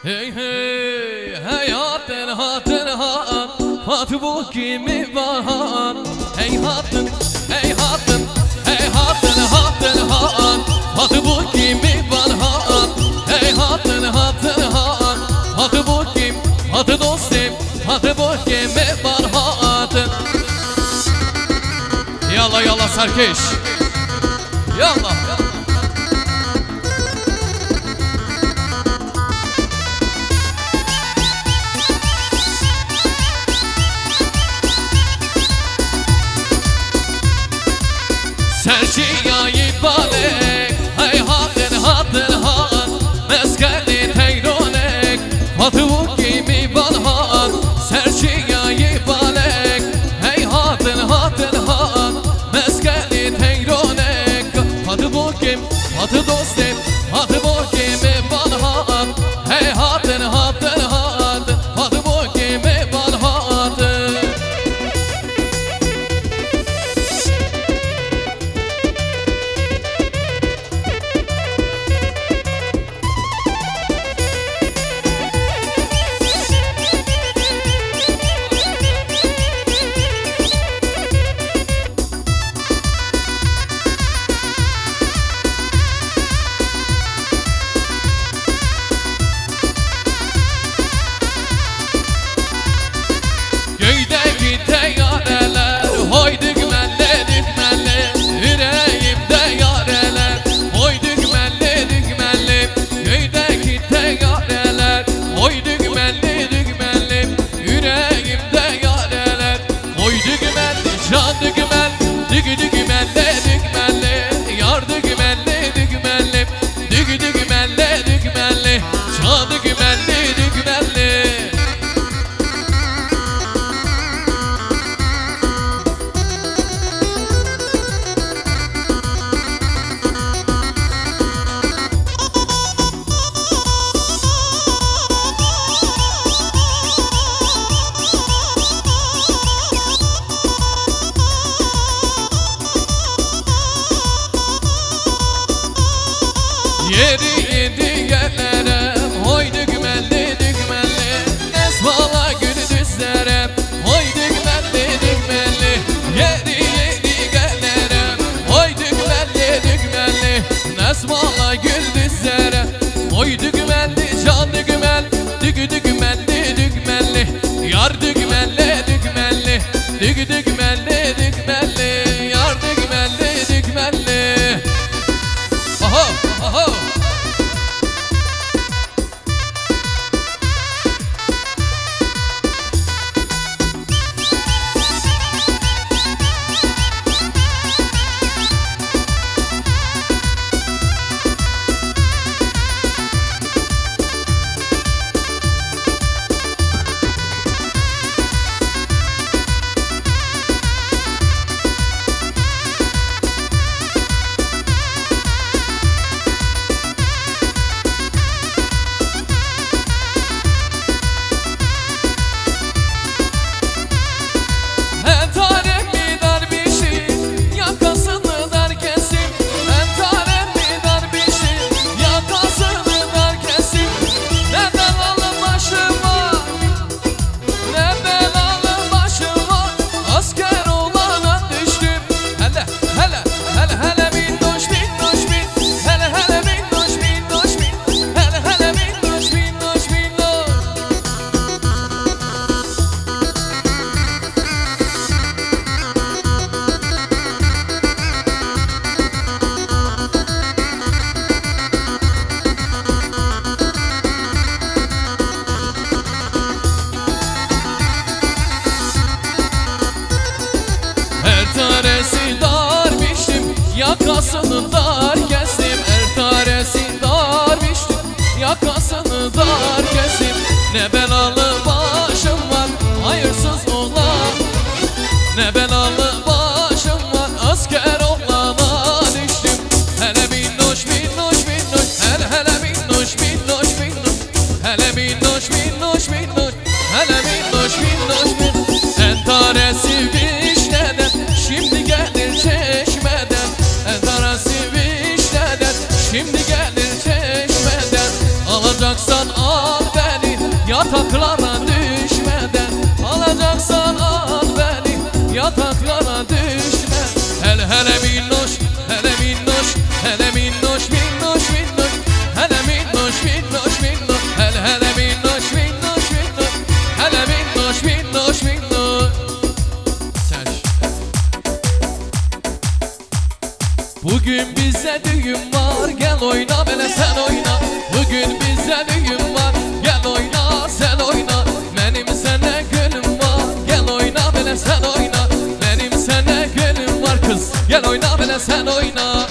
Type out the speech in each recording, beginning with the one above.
Hey hey hayatın hatırat, hat bu kimi var? Hey hatın, hey hatın, hey hatın hatın hat, hat bu kimi var? Hey hatın hatın hat, hat bu kim? Hat dostum, hat bu kimi var hatın? Yalla yalla Serkeş, yalla. Serçiyayı balek, hey hatın hatın hat, meskeni teyronek, hatı bu kimi balhat. Serçiyayı balek, hey hatın hatın hat, meskeni teyronek, hatı bu kim, hatı dostum, hatı bu kimi balhat. Hey hatın hatın hat, hatı bu kimi balhat. Göydeki teyyareler, hoy düğmenli düğmenli, yüreğimde yareler, hoy düğmenli düğmenli. Göydeki teyyareler, hoy düğmenli düğmenli, yüreğimde yareler, hoy düğmenli, can düğmenli, düğmenli düğmenli, yar düğmenli düğmenli, düğmenli düğmenli, can düğmenli düğmenli. Yeri yedi yerlerem, hoy düğmenli düğmenli, esmala gündüzlerem, hoy düğmenli düğmenli. Yeri yedi yerlerem, hoy düğmenli düğmenli, esmala gündüzlerem, hoy düğmenli, can düğmenli, düğmenli düğmenli, yar düğmenli düğmenli, düğmenli düğmenli, yar düğmenli düğmenli. Oho oho. Taresi dar biçtim, yakasını dar kestim. Her taresi dar biçtim, yakasını dar kestim. Ne belalı başım var, hayırsız oğlan. Ne belalı başım var, asker oğlana düştüm. Hele minnoş minnoş minnoş, hele hele minnoş minnoş minnoş, hele minnoş minnoş minnoş, hele minnoş minnoş minnoş. En taresi vişneden, şimdi gelir çeşmeden. En taresi vişneden, şimdi gelir çeşmeden. Alacaksan al. yataklara düşmeden. Alacaksan al beni, yataklara düşme. Hele hele minnoş, hele minnoş, hele minnoş, minnoş, minnoş. Hele minnoş, minnoş, minnoş. Hele hele minnoş, minnoş, minnoş. Hele minnoş, minnoş, minnoş. Bugün bize düğün var, gel oyna bele sen oyna. Bugün bize düğün var, gel oyna sen oyna. Benim sene gönlüm var, gel oyna bele sen oyna. Benim sene gönlüm var kız, gel oyna bele sen oyna.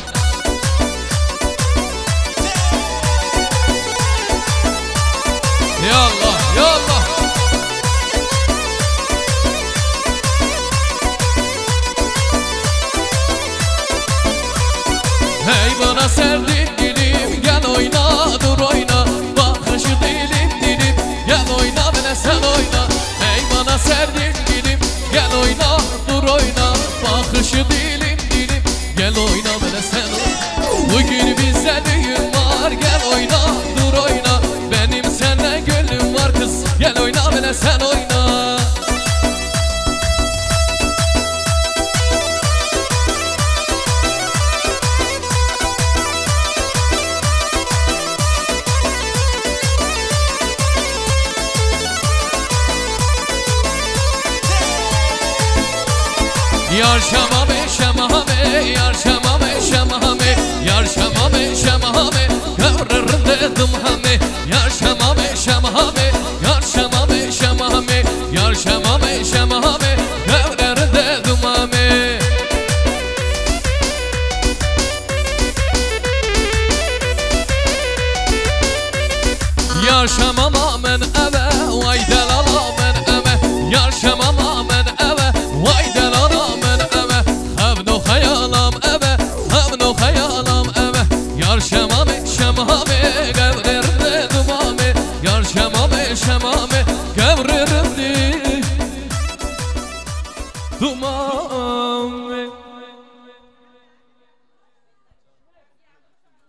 Ya Allah, ya Allah. Hey bana serdin dilim, gel oyna dur oyna. Bakışı dilim dilim, gel oyna bile sen oyna. Hey bana serdin dilim, gel oyna dur oyna. Bakışı dilim dilim, gel oyna bile sen oyna. Bugün bize düğün var, gel oyna dur oyna. Benim seninle gönlüm var kız, gel oyna bile sen oyna. Yar şamame şamame, yar şamame şamame, yar şamame şamame, kıvrırım dedim hame. Yar şamame şamame, yar şamame şamame, yar şamame şamame, kıvrırım dedim hame. Yar şamama men eve, vay delala men eve. Yar şamama men eve, vay delala. Yar şamame şamame, gevrerimde dumame. Yar şamame şamame, gevrerimde dumame.